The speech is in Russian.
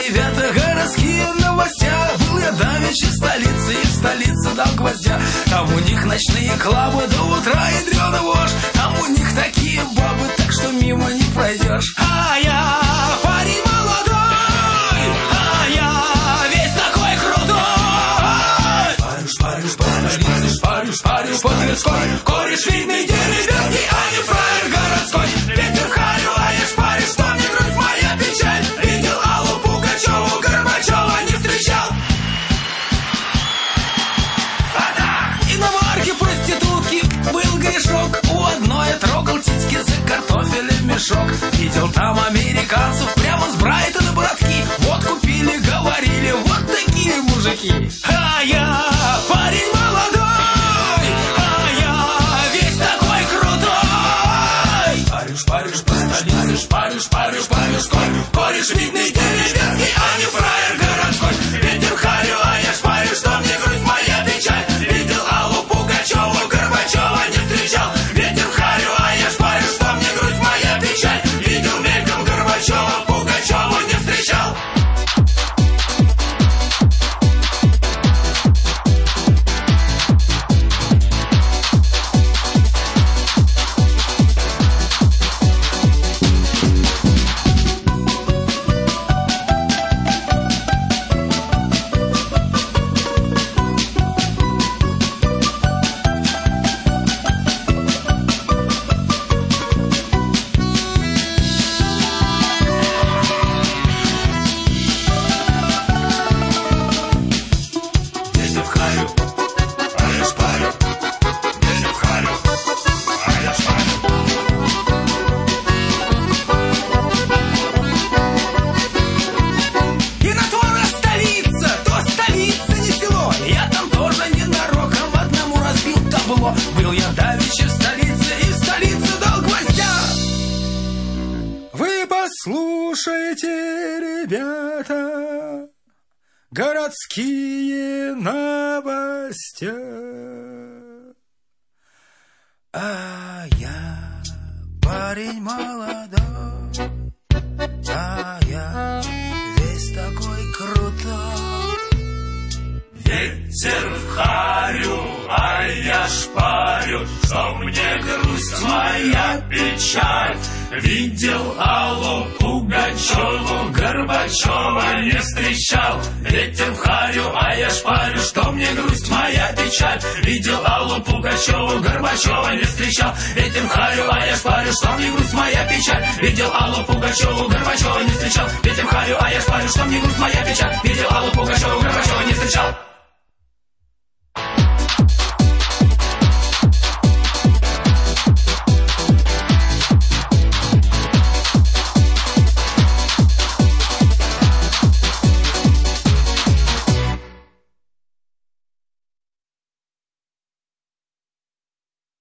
ребята, городские новостя. Был я давеча в столице, и в столице дал гвоздя. Там у них ночные клабы до утра и дрёна вошь. Там у них такие бабы, так что мимо не пройдешь. А я парень молодой, а я весь такой крутой. Шпарю по столице, шпарю по Тверской. Кореш видный деревенский, а не фраер городской. Ветер в харю, а я шпарю, что мне грусть моя печаль. Видел Аллу Пугачеву, Горбачева не встречал. Иномарки проститутки был грешок. У одной я трогал титьки за картофелем мешок. Видел там американцев прямо с Брайтона братки. Вот купили, говорили, вот такие мужики. А я парень молодой, а я весь такой крутой. Шпарю по столице, шпарю по Тверской. Кореш видный деревенский, а не фраер городской. Ветер в харю, а я шпарю, что мне грусть моя печаль. Видел Аллу Пугачеву, Горбачева не встречал. Ветер в харю, а я шпарю, что мне грусть моя печаль. Видел мельком Горбачева, Пугачеву не встречал. Был я давеча в столице, и в столице дал гвоздя. Вы послушайте, ребята, городские новости. А я парень молодой, а я весь такой крутой. Ветер в харю, а я шпарю, что мне грусть моя печаль. Видел Аллу Пугачеву, Горбачева не встречал. Ветер в харю, а я шпарю, что мне грусть моя печаль. Видел Аллу Пугачеву, Горбачева не встречал. Ветер в харю, а я шпарю, что мне грусть моя печаль. Видел Аллу Пугачеву, Горбачева не встречал. Ветер в харю, а я шпарю, что мне грусть моя печаль. Видел Аллу Пугачеву, Горбачева не встречал.